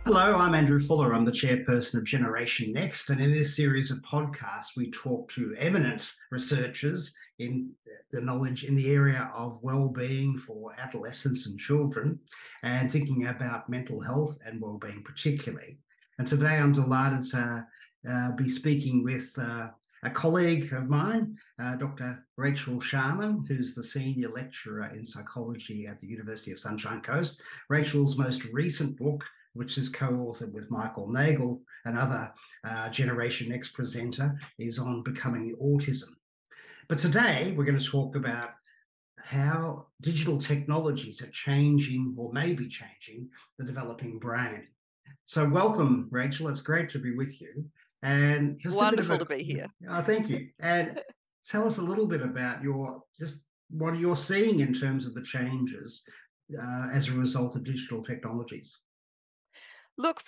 Hello, I'm Andrew Fuller. I'm the chairperson of Generation Next. And in this series of podcasts, we talk to eminent researchers in the knowledge in the area of well-being for adolescents and children, and thinking about mental health and well-being particularly. And today I'm delighted to be speaking with a colleague of mine, Dr. Rachel Sharman, who's the senior lecturer in psychology at the University of Sunshine Coast. Rachel's most recent book, which is co-authored with Michael Nagel, another Generation Next presenter, is on becoming autism. But today we're going to talk about how digital technologies are changing or may be changing the developing brain. So welcome, Rachel. It's great to be with you. And just a bit of Wonderful a, to be here. thank you. And tell us a little bit about just what you're seeing in terms of the changes as a result of digital technologies. Look,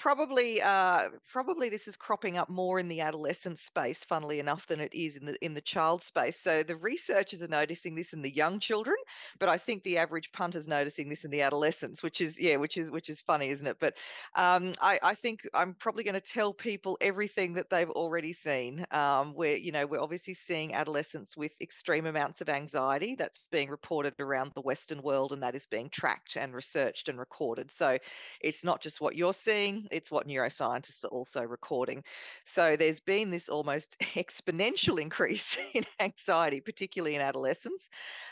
probably this is cropping up more in the adolescent space, funnily enough, than it is in the child space. So the researchers are noticing this in the young children, but I think the average punter's noticing this in the adolescents, which is funny, isn't it? But I think I'm probably going to tell people everything that they've already seen. We're obviously seeing adolescents with extreme amounts of anxiety that's being reported around the Western world, and that is being tracked and researched and recorded. So it's not just what you're seeing, it's what neuroscientists are also recording. So there's been this almost exponential increase in anxiety, particularly in adolescents.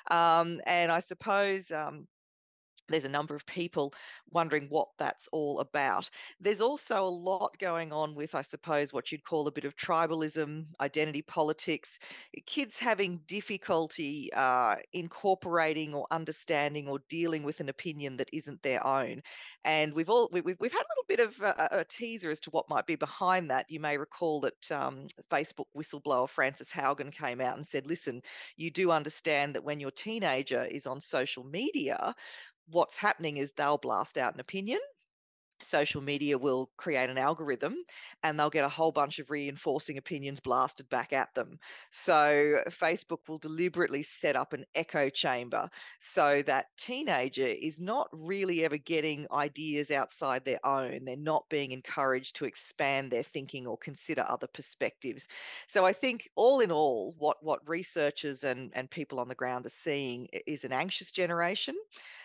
And I suppose there's a number of people wondering what that's all about. There's also a lot going on with, I suppose, what you'd call a bit of tribalism, identity politics, kids having difficulty incorporating or understanding or dealing with an opinion that isn't their own. And we've had a little bit of a teaser as to what might be behind that. You may recall that Facebook whistleblower Frances Haugen came out and said, "Listen, you do understand that when your teenager is on social media, what's happening is they'll blast out an opinion. Social media will create an algorithm and they'll get a whole bunch of reinforcing opinions blasted back at them. So, Facebook will deliberately set up an echo chamber so that teenager is not really ever getting ideas outside their own. They're not being encouraged to expand their thinking or consider other perspectives. So, I think all in all, what researchers and people on the ground are seeing is an anxious generation,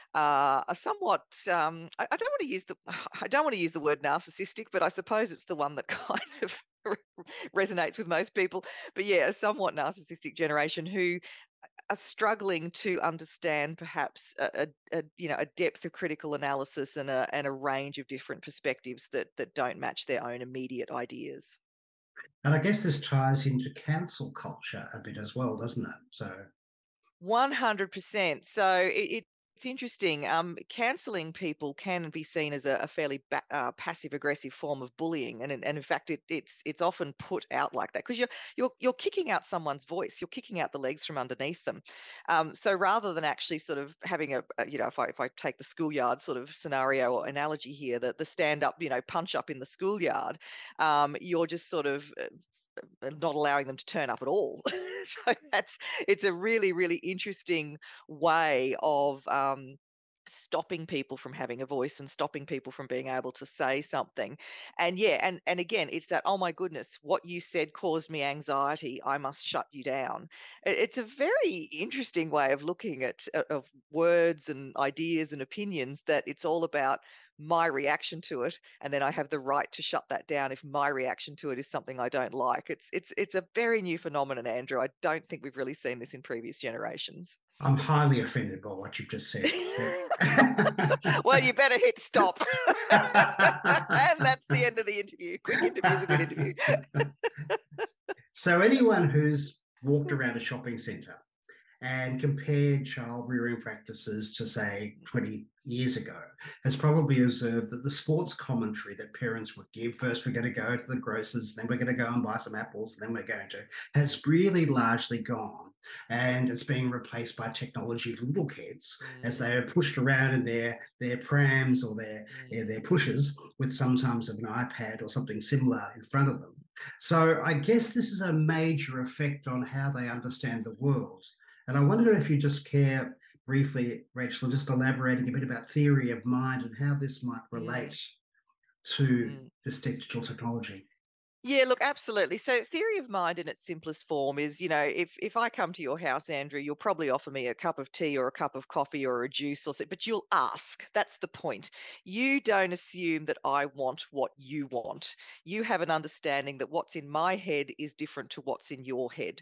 a somewhat I don't want to use the I don't want to use the word narcissistic, but I suppose it's the one that kind of resonates with most people. But yeah, a somewhat narcissistic generation who are struggling to understand perhaps a depth of critical analysis and a range of different perspectives that don't match their own immediate ideas. And I guess this ties into cancel culture a bit as well, doesn't it? So, 100%. So it's interesting. Canceling people can be seen as a fairly passive aggressive form of bullying, and in fact, it's often put out like that because you're kicking out someone's voice, you're kicking out the legs from underneath them. So rather than actually sort of having if I take the schoolyard sort of scenario or analogy here, that the stand up, punch up in the schoolyard, you're just sort of not allowing them to turn up at all. So it's a really, really interesting way of stopping people from having a voice and stopping people from being able to say something. And yeah, and again, it's that, oh my goodness, what you said caused me anxiety. I must shut you down. It's a very interesting way of looking at of words and ideas and opinions, that it's all about my reaction to it, and then I have the right to shut that down if my reaction to it is something I don't like. It's a very new phenomenon, Andrew. I don't think we've really seen this in previous generations. I'm highly offended by what you've just said. Yeah. Well, you better hit stop. And that's the end of the interview. Quick interview is a good interview. So, anyone who's walked around a shopping centre and compared child rearing practices to, say, 20 years ago, has probably observed that the sports commentary that parents would give, first we're going to go to the grocers, then we're going to go and buy some apples, then we're going to, has really largely gone. And it's being replaced by technology for little kids as Mm, they are pushed around in their prams or mm. their pushers with sometimes an iPad or something similar in front of them. So I guess this is a major effect on how they understand the world. And I wonder if you just care briefly, Rachel, just elaborating a bit about theory of mind and how this might Mm. relate to Mm. this digital technology? Yeah, look, absolutely. So theory of mind in its simplest form is, if I come to your house, Andrew, you'll probably offer me a cup of tea or a cup of coffee or a juice or something, but you'll ask. That's the point. You don't assume that I want what you want. You have an understanding that what's in my head is different to what's in your head.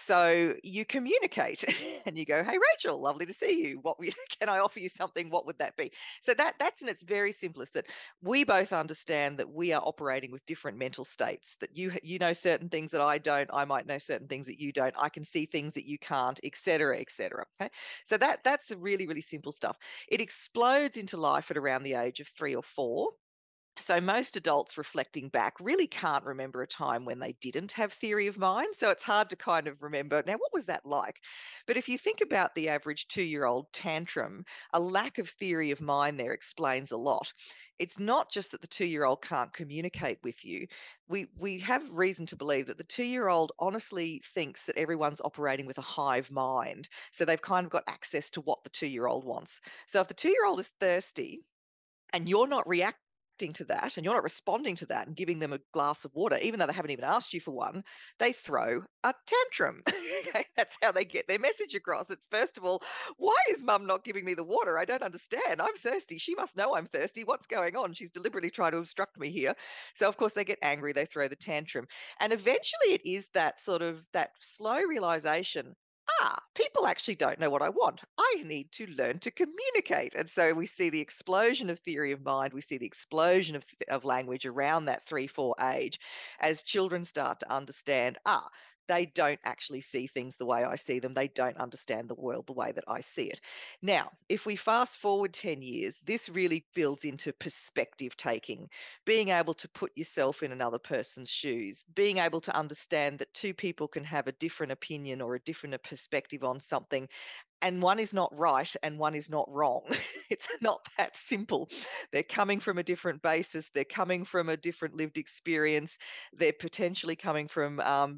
So you communicate and you go, "Hey Rachel, lovely to see you. Can I offer you something? What would that be?" So that's in its very simplest, that we both understand that we are operating with different mental states, that you know certain things that I don't, I might know certain things that you don't, I can see things that you can't, etc., etc. Okay, so that's a really, really simple stuff. It explodes into life at around the age of 3 or 4. So most adults reflecting back really can't remember a time when they didn't have theory of mind. So it's hard to kind of remember, now, what was that like? But if you think about the average 2-year-old tantrum, a lack of theory of mind there explains a lot. It's not just that the 2-year-old can't communicate with you. We have reason to believe that the 2-year-old honestly thinks that everyone's operating with a hive mind. So they've kind of got access to what the 2-year-old wants. So if the 2-year-old is thirsty, and you're not reacting to that and you're not responding to that and giving them a glass of water, even though they haven't even asked you for one, they throw a tantrum. Okay, that's how they get their message across. It's, first of all, why is mum not giving me the water? I don't understand. I'm thirsty. She must know I'm thirsty. What's going on? She's deliberately trying to obstruct me here. So of course they get angry, they throw the tantrum. And eventually it is that sort of that slow realization, people actually don't know what I want. I need to learn to communicate. And so we see the explosion of theory of mind. We see the explosion of language around that 3, 4 age as children start to understand, they don't actually see things the way I see them. They don't understand the world the way that I see it. Now, if we fast forward 10 years, this really builds into perspective taking, being able to put yourself in another person's shoes, being able to understand that two people can have a different opinion or a different perspective on something, and one is not right and one is not wrong. It's not that simple. They're coming from a different basis, they're coming from a different lived experience, they're potentially coming from,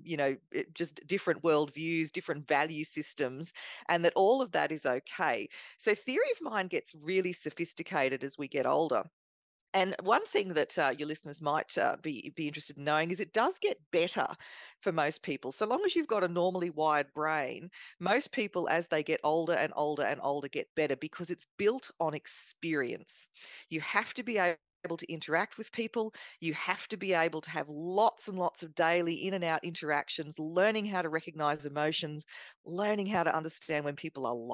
just different worldviews, different value systems, and that all of that is okay. So, theory of mind gets really sophisticated as we get older. And one thing that your listeners might be interested in knowing is it does get better for most people. So long as you've got a normally wired brain, most people, as they get older and older and older, get better because it's built on experience. You have to be able to interact with people. You have to be able to have lots and lots of daily in and out interactions, learning how to recognize emotions, learning how to understand when people are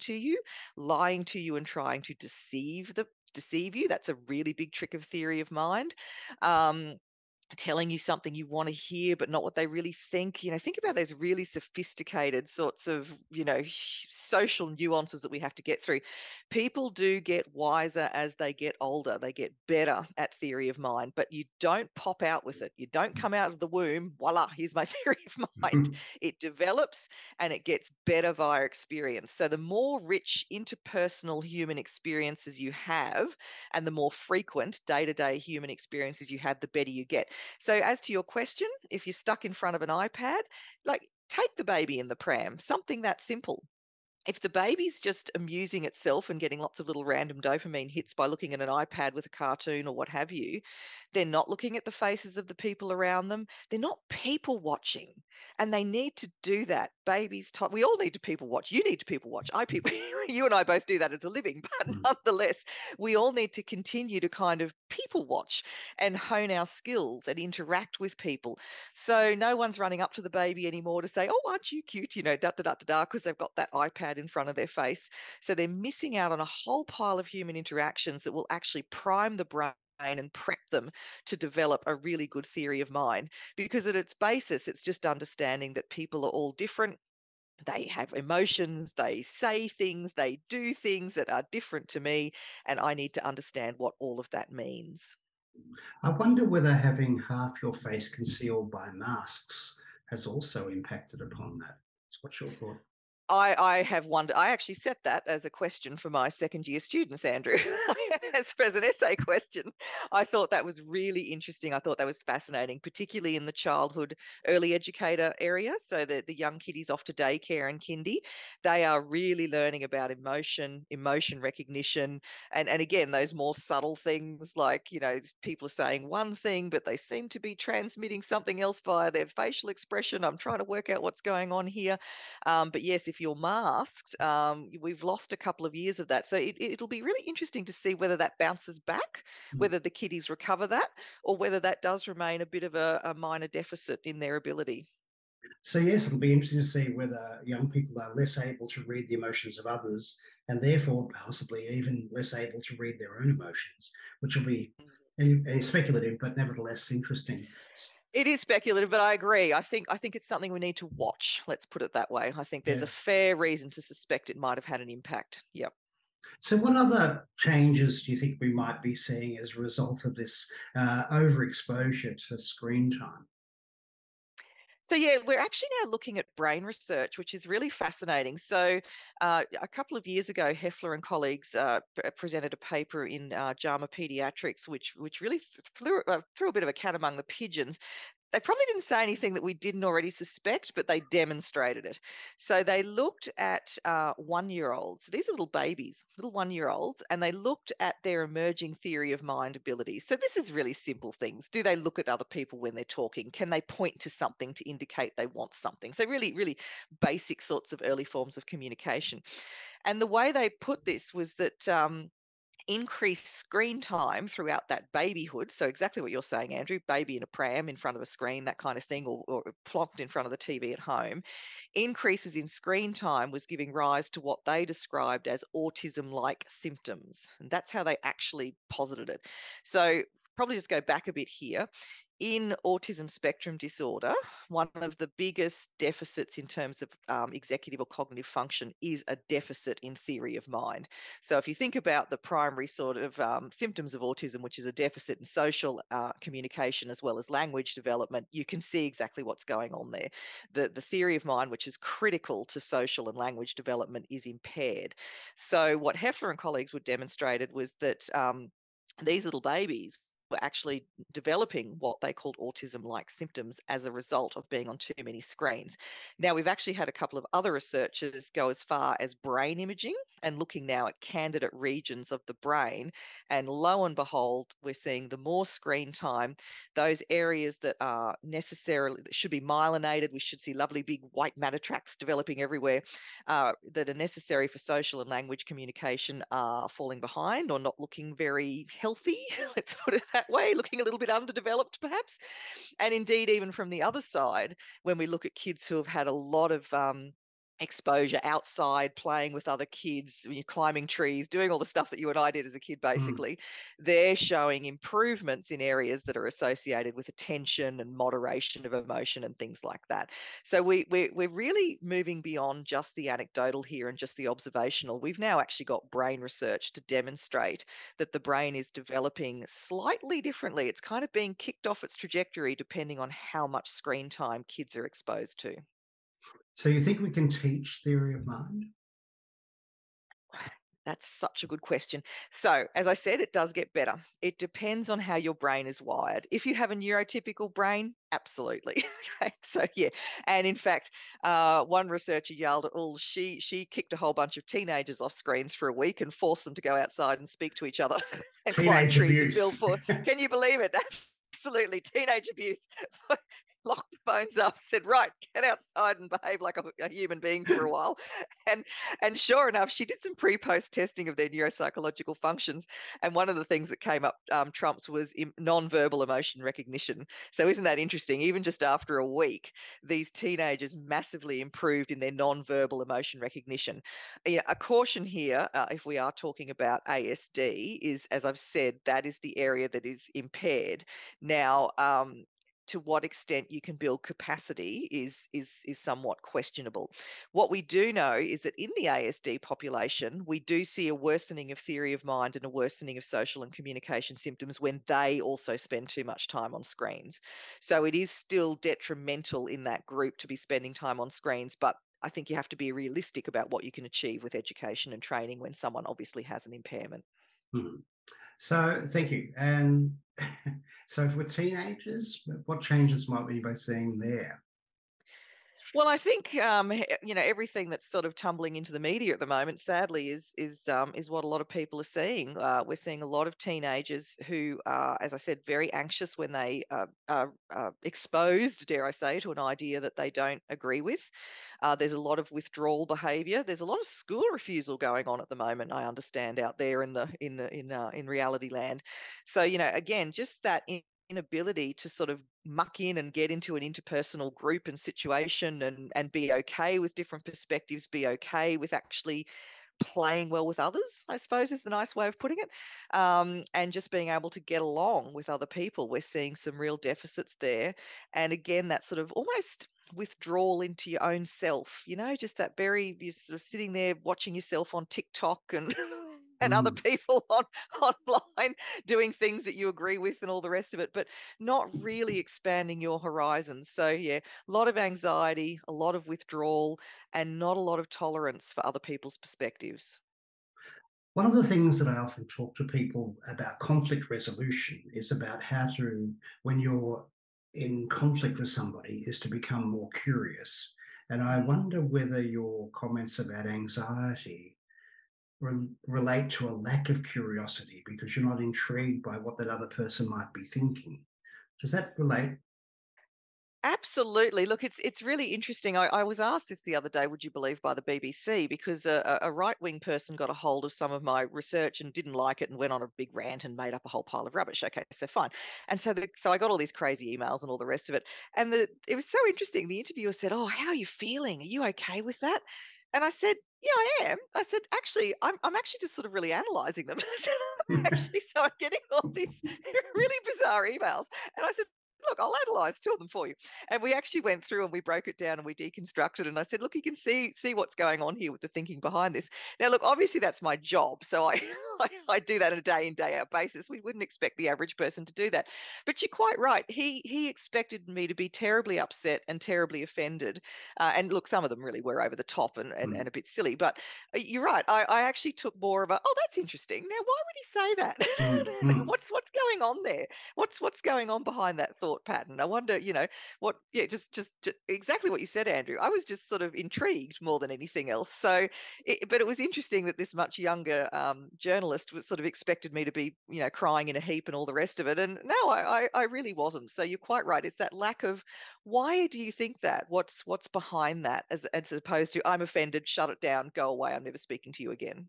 lying to you and trying to deceive you. That's a really big trick of theory of mind. Um, Telling you something you want to hear, but not what they really think. Think about those really sophisticated sorts of, social nuances that we have to get through. People do get wiser as they get older. They get better at theory of mind, but you don't pop out with it. You don't come out of the womb, voila, here's my theory of mind. It develops and it gets better via experience. So the more rich interpersonal human experiences you have, and the more frequent day to day human experiences you have, the better you get. So, as to your question, if you're stuck in front of an iPad, like, take the baby in the pram, something that simple. If the baby's just amusing itself and getting lots of little random dopamine hits by looking at an iPad with a cartoon or what have you, they're not looking at the faces of the people around them. They're not people watching. And they need to do that. We all need to people watch. You need to people watch. You and I both do that as a living, but nonetheless, we all need to continue to kind of people watch and hone our skills and interact with people. So no one's running up to the baby anymore to say, "Oh, aren't you cute?" Da da da da da, because they've got that iPad in front of their face. So they're missing out on a whole pile of human interactions that will actually prime the brain and prep them to develop a really good theory of mind. Because at its basis, it's just understanding that people are all different. They have emotions, they say things, they do things that are different to me, and I need to understand what all of that means. I wonder whether having half your face concealed by masks has also impacted upon that. So what's your thought? I have wondered. I actually set that as a question for my second year students, Andrew, as an essay question. I thought that was really interesting. I thought that was fascinating, particularly in the childhood early educator area. So the young kiddies off to daycare and kindy, they are really learning about emotion, emotion recognition, and again, those more subtle things like, people are saying one thing, but they seem to be transmitting something else via their facial expression. I'm trying to work out what's going on here. But yes, if you're masked, we've lost a couple of years of that. So it'll be really interesting to see whether that bounces back, Mm. whether the kiddies recover that, or whether that does remain a bit of a minor deficit in their ability. So yes, it'll be interesting to see whether young people are less able to read the emotions of others and therefore possibly even less able to read their own emotions, which will be speculative, but nevertheless interesting. It is speculative, but I agree. I think it's something we need to watch. Let's put it that way. I think there's a Yeah. fair reason to suspect it might have had an impact. Yep. So, what other changes do you think we might be seeing as a result of this overexposure to screen time? So yeah, we're actually now looking at brain research, which is really fascinating. So a couple of years ago, Heffler and colleagues presented a paper in JAMA Pediatrics, which really threw a bit of a cat among the pigeons. They probably didn't say anything that we didn't already suspect, but they demonstrated it. So they looked at 1 year olds, these are little babies, little 1 year olds, and they looked at their emerging theory of mind abilities. So this is really simple things. Do they look at other people when they're talking? Can they point to something to indicate they want something? So, really, really basic sorts of early forms of communication. And the way they put this was that increased screen time throughout that babyhood. So exactly what you're saying, Andrew, baby in a pram in front of a screen, that kind of thing, or plonked in front of the TV at home. Increases in screen time was giving rise to what they described as autism-like symptoms. And that's how they actually posited it. So probably just go back a bit here. In autism spectrum disorder, one of the biggest deficits in terms of executive or cognitive function is a deficit in theory of mind. So, if you think about the primary sort of symptoms of autism, which is a deficit in social communication as well as language development, you can see exactly what's going on there. The theory of mind, which is critical to social and language development, is impaired. So, what Heffler and colleagues would demonstrated was that these little babies were actually developing what they called autism like symptoms as a result of being on too many screens. Now, we've actually had a couple of other researchers go as far as brain imaging and looking now at candidate regions of the brain. And lo and behold, we're seeing the more screen time, those areas that are necessarily that should be myelinated, we should see lovely big white matter tracts developing everywhere that are necessary for social and language communication are falling behind or not looking very healthy. Let's put it that way, looking a little bit underdeveloped, perhaps. And indeed, even from the other side, when we look at kids who have had a lot of exposure outside, playing with other kids, when you're climbing trees, doing all the stuff that you and I did as a kid, Mm. basically, they're showing improvements in areas that are associated with attention and moderation of emotion and things like that. So we're really moving beyond just the anecdotal here and just the observational. We've now actually got brain research to demonstrate that the brain is developing slightly differently. It's kind of being kicked off its trajectory depending on how much screen time kids are exposed to. So, you think we can teach theory of mind? That's such a good question. So, as I said, it does get better. It depends on how your brain is wired. If you have a neurotypical brain, absolutely. Okay, so yeah, and in fact, one researcher yelled at all. She kicked a whole bunch of teenagers off screens for a week and forced them to go outside and speak to each other and climb Teenage trees and abuse. build for. Can you believe it? Absolutely, teenage abuse. Locked the phones up, said, "Right, get outside and behave like a human being for a while." And and sure enough, she did some pre-post testing of their neuropsychological functions, and one of the things that came up trumps was non-verbal emotion recognition. So isn't that interesting? Even just after a week, these teenagers massively improved in their non-verbal emotion recognition. A caution here, if we are talking about ASD, is as I've said, that is the area that is impaired. Now, to what extent you can build capacity is somewhat questionable. What we do know is that in the ASD population, we do see a worsening of theory of mind and a worsening of social and communication symptoms when they also spend too much time on screens. So it is still detrimental in that group to be spending time on screens, but I think you have to be realistic about what you can achieve with education and training when someone obviously has an impairment. Mhm. So thank you. And so for teenagers, what changes might we be seeing there? Well, I think everything that's sort of tumbling into the media at the moment, sadly, is what a lot of people are seeing. We're seeing a lot of teenagers who are, as I said, very anxious when they are exposed, dare I say, to an idea that they don't agree with. There's a lot of withdrawal behaviour. There's a lot of school refusal going on at the moment. I understand out there in reality land. So again, just that inability to sort of muck in and get into an interpersonal group and situation and be okay with different perspectives, be okay with actually playing well with others, I suppose is the nice way of putting it, and just being able to get along with other people. We're seeing some real deficits there. And again, that sort of almost withdrawal into your own self, just that very, you're sort of sitting there watching yourself on TikTok and and other Mm. people online doing things that you agree with and all the rest of it, but not really expanding your horizons. So yeah, a lot of anxiety, a lot of withdrawal, and not a lot of tolerance for other people's perspectives. One of the things that I often talk to people about conflict resolution is about how to, when you're in conflict with somebody, is to become more curious. And I Mm. wonder whether your comments about anxiety relate to a lack of curiosity because you're not intrigued by what that other person might be thinking. Does that relate? Absolutely. Look, it's really interesting. I was asked this the other day, would you believe, by the BBC, because a right wing person got a hold of some of my research and didn't like it and went on a big rant and made up a whole pile of rubbish. Okay, so fine. And so I got all these crazy emails and all the rest of it. And it was so interesting. The interviewer said, "Oh, how are you feeling? Are you okay with that?" And I said, "Yeah, I am." I said, "Actually, I'm actually just sort of really analysing them." I said, "Actually, so I'm getting all these really bizarre emails." And I said, "Look, I'll analyze two of them for you." And we actually went through and we broke it down and we deconstructed. And I said, "Look, you can see what's going on here with the thinking behind this." Now, look, obviously that's my job, so I I do that on a day in day out basis. We wouldn't expect the average person to do that, but you're quite right. He expected me to be terribly upset and terribly offended. And look, some of them really were over the top and Mm, a bit silly. But you're right. I actually took more of a, "Oh, that's interesting. Now, why would he say mm, that? mm. What's going on there? What's going on behind that thought pattern?" I wonder, what yeah, just exactly what you said, Andrew. I was just sort of intrigued more than anything else. So, but it was interesting that this much younger journalist was sort of expected me to be, crying in a heap and all the rest of it. And no, I really wasn't. So you're quite right. It's that lack of, why do you think that? What's behind that? As opposed to, "I'm offended, shut it down, go away, I'm never speaking to you again."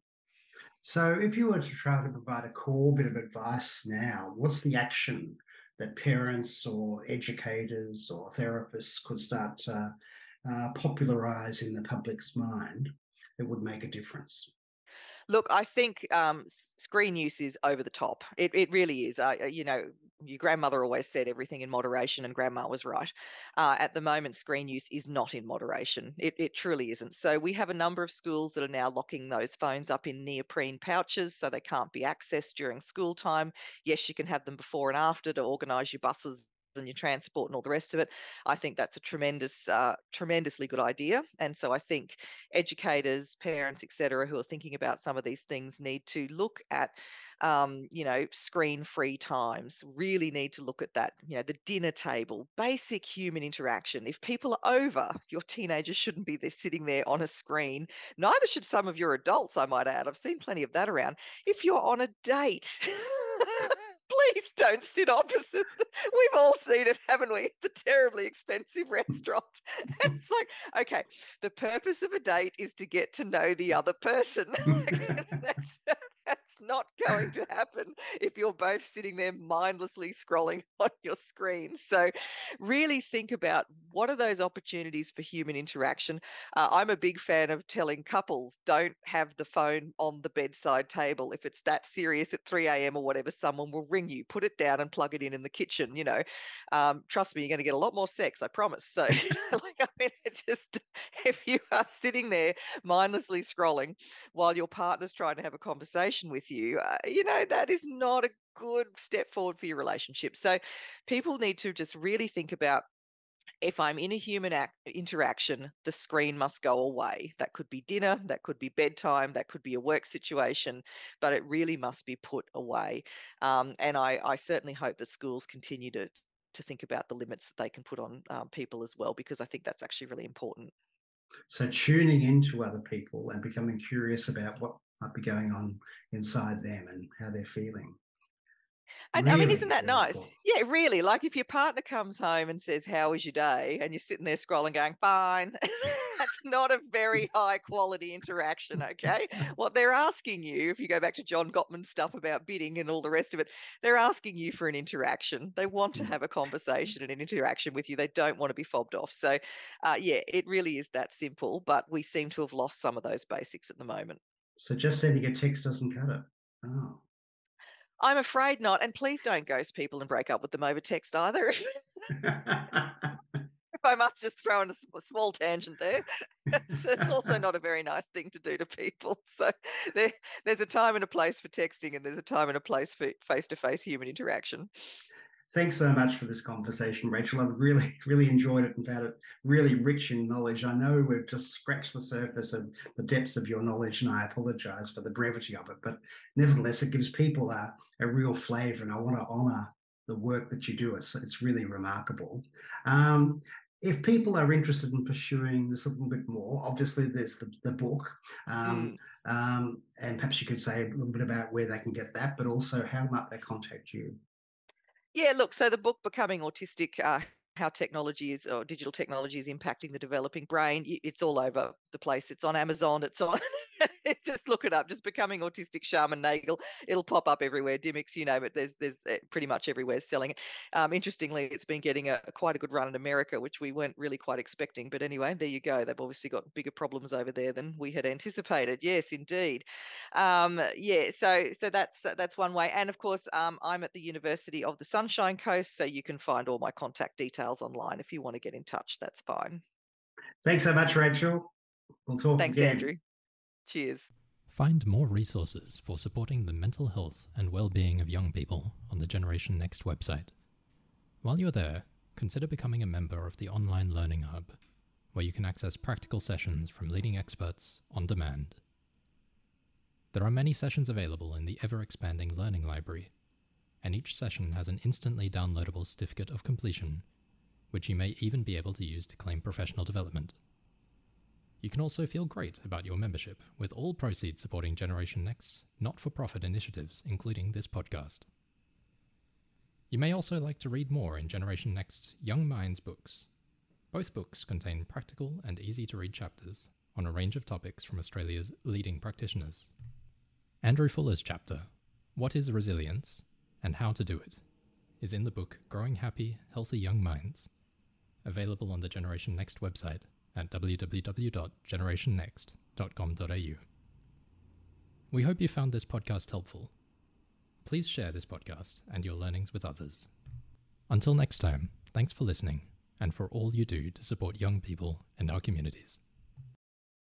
So, if you were to try to provide a core bit of advice now, what's the action that parents or educators or therapists could start to popularize in the public's mind that would make a difference? Look, I think screen use is over the top. It really is. Your grandmother always said everything in moderation, and grandma was right. At the moment, screen use is not in moderation. It truly isn't. So we have a number of schools that are now locking those phones up in neoprene pouches so they can't be accessed during school time. Yes, you can have them before and after to organise your buses and your transport and all the rest of it. I think that's a tremendously good idea. And so I think educators, parents, etc., who are thinking about some of these things need to look at, screen-free times. Really need to look at that. The dinner table, basic human interaction. If people are over, your teenagers shouldn't be there sitting there on a screen. Neither should some of your adults, I might add. I've seen plenty of that around. If you're on a date. Please don't sit opposite. We've all seen it, haven't we? The terribly expensive restaurant. It's like, okay, the purpose of a date is to get to know the other person. That's That's not going to happen if you're both sitting there mindlessly scrolling on your screen. So, really think about what are those opportunities for human interaction. I'm a big fan of telling couples don't have the phone on the bedside table. If it's that serious at 3 a.m. or whatever, someone will ring you. Put it down and plug it in the kitchen. Trust me, you're going to get a lot more sex, I promise. So, it's just if you are sitting there mindlessly scrolling while your partner's trying to have a conversation with you, that is not a good step forward for your relationship. So, people need to just really think about if I'm in a human interaction, the screen must go away. That could be dinner, that could be bedtime, that could be a work situation, but it really must be put away. And I certainly hope that schools continue to think about the limits that they can put on people as well, because I think that's actually really important. So tuning into other people and becoming curious about what might be going on inside them and how they're feeling. And I mean, isn't Really, that really important. nice? Yeah, really. Like if your partner comes home and says, "How was your day?" and you're sitting there scrolling going, "Fine." That's not a very high quality interaction, okay? What they're asking you, if you go back to John Gottman's stuff about bidding and all the rest of it, they're asking you for an interaction. They want to Mm. have a conversation and an interaction with you. They don't want to be fobbed off. So, yeah, it really is that simple, but we seem to have lost some of those basics at the moment. So just sending a text doesn't cut it. Oh. I'm afraid not. And please don't ghost people and break up with them over text either. If I must just throw in a small tangent there, it's also not a very nice thing to do to people. So there, there's a time and a place for texting, and there's a time and a place for face-to-face human interaction. Thanks so much for this conversation, Rachel. I've really, really enjoyed it and found it really rich in knowledge. I know we've just scratched the surface of the depths of your knowledge, and I apologize for the brevity of it. But nevertheless, it gives people a real flavor, and I want to honor the work that you do. It's really remarkable. Um, if people are interested in pursuing this a little bit more, obviously there's the book, Mm. and perhaps you could say a little bit about where they can get that, but also how might they contact you? Yeah, look, so the book Becoming Autistic, how technology is or digital technology is impacting the developing brain. It's all over the place. It's on Amazon. It's on. Just look it up. Just Becoming Autistic, Shaman Nagel. It'll pop up everywhere. Dimmicks, you name it. There's pretty much everywhere selling it. Interestingly, it's been getting quite a good run in America, which we weren't really quite expecting. But anyway, there you go. They've obviously got bigger problems over there than we had anticipated. Yes, indeed. Yeah, so that's one way. And of course, I'm at the University of the Sunshine Coast, so you can find all my contact details online if you want to get in touch. That's fine. Thanks so much, Rachel. We'll talk Thanks, again. Andrew. Cheers. Find more resources for supporting the mental health and well-being of young people on the Generation Next website. While you're there, consider becoming a member of the Online Learning Hub, where you can access practical sessions from leading experts on demand. There are many sessions available in the ever-expanding Learning Library, and each session has an instantly downloadable certificate of completion, which you may even be able to use to claim professional development. You can also feel great about your membership, with all proceeds supporting Generation Next's not-for-profit initiatives, including this podcast. You may also like to read more in Generation Next's Young Minds books. Both books contain practical and easy-to-read chapters on a range of topics from Australia's leading practitioners. Andrew Fuller's chapter, What is Resilience and How to Do It, is in the book Growing Happy, Healthy Young Minds, available on the Generation Next website at www.generationnext.com.au. We hope you found this podcast helpful. Please share this podcast and your learnings with others. Until next time, thanks for listening and for all you do to support young people and our communities.